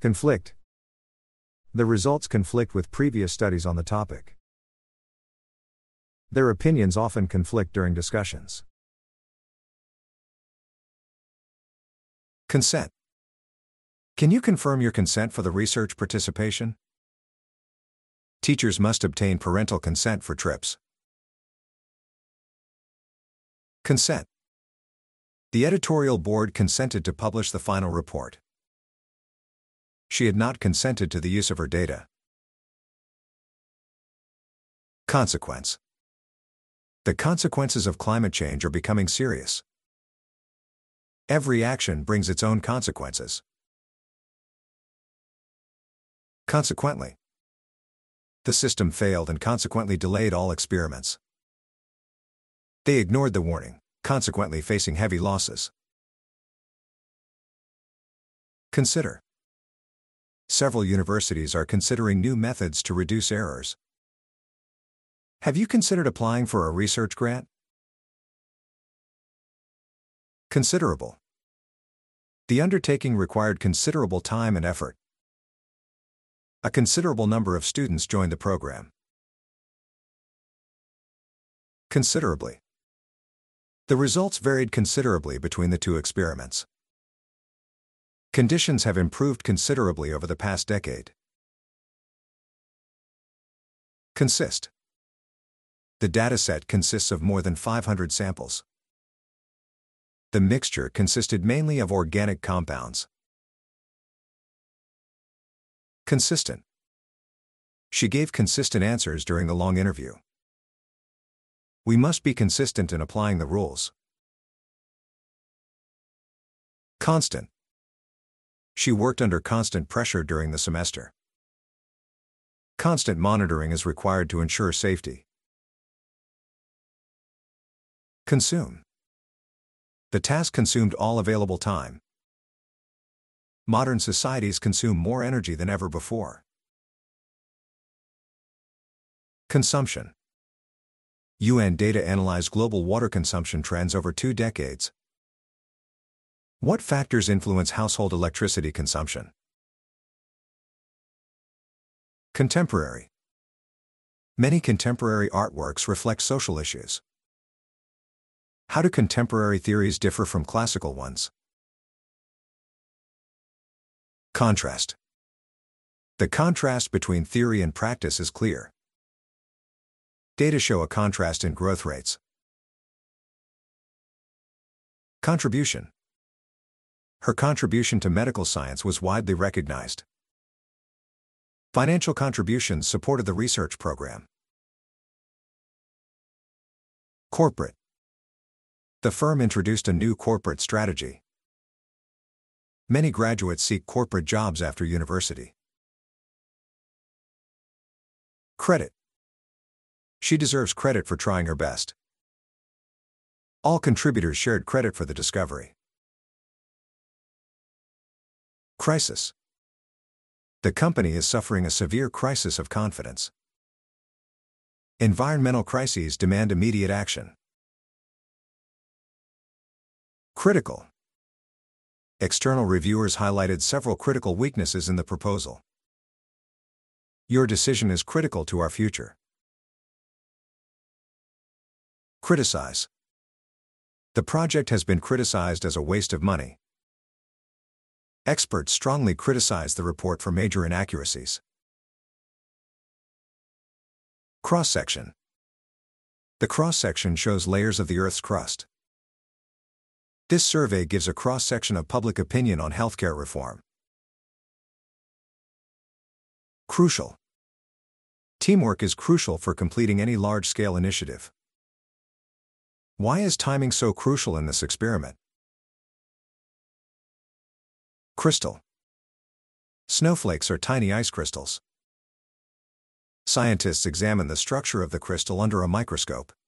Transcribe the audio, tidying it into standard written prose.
Conflict. The results conflict with previous studies on the topic. Their opinions often conflict during discussions. Consent. Can you confirm your consent for the research participation? Teachers must obtain parental consent for trips. Consent. The editorial board consented to publish the final report. She had not consented to the use of her data. Consequence. The consequences of climate change are becoming serious. Every action brings its own consequences. Consequently. The system failed and consequently delayed all experiments. They ignored the warning, consequently facing heavy losses. Consider. Several universities are considering new methods to reduce errors. Have you considered applying for a research grant? Considerable. The undertaking required considerable time and effort. A considerable number of students joined the program. Considerably. The results varied considerably between the two experiments. Conditions have improved considerably over the past decade. Consist. The dataset consists of more than 500 samples. The mixture consisted mainly of organic compounds. Consistent. She gave consistent answers during the long interview. We must be consistent in applying the rules. Constant. She worked under constant pressure during the semester. Constant monitoring is required to ensure safety. Consume. The task consumed all available time. Modern societies consume more energy than ever before. Consumption. UN data analyzed global water consumption trends over 2 decades. What factors influence household electricity consumption? Contemporary. Many contemporary artworks reflect social issues. How do contemporary theories differ from classical ones? Contrast. The contrast between theory and practice is clear. Data show a contrast in growth rates. Contribution. Her contribution to medical science was widely recognized. Financial contributions supported the research program. Corporate. The firm introduced a new corporate strategy. Many graduates seek corporate jobs after university. Credit. She deserves credit for trying her best. All contributors shared credit for the discovery. Crisis. The company is suffering a severe crisis of confidence. Environmental crises demand immediate action. Critical. External reviewers highlighted several critical weaknesses in the proposal. Your decision is critical to our future. Criticize. The project has been criticized as a waste of money. Experts strongly criticize the report for major inaccuracies. Cross-section. The cross-section shows layers of the Earth's crust. This survey gives a cross-section of public opinion on healthcare reform. Crucial. Teamwork is crucial for completing any large-scale initiative. Why is timing so crucial in this experiment? Crystal. Snowflakes are tiny ice crystals. Scientists examine the structure of the crystal under a microscope.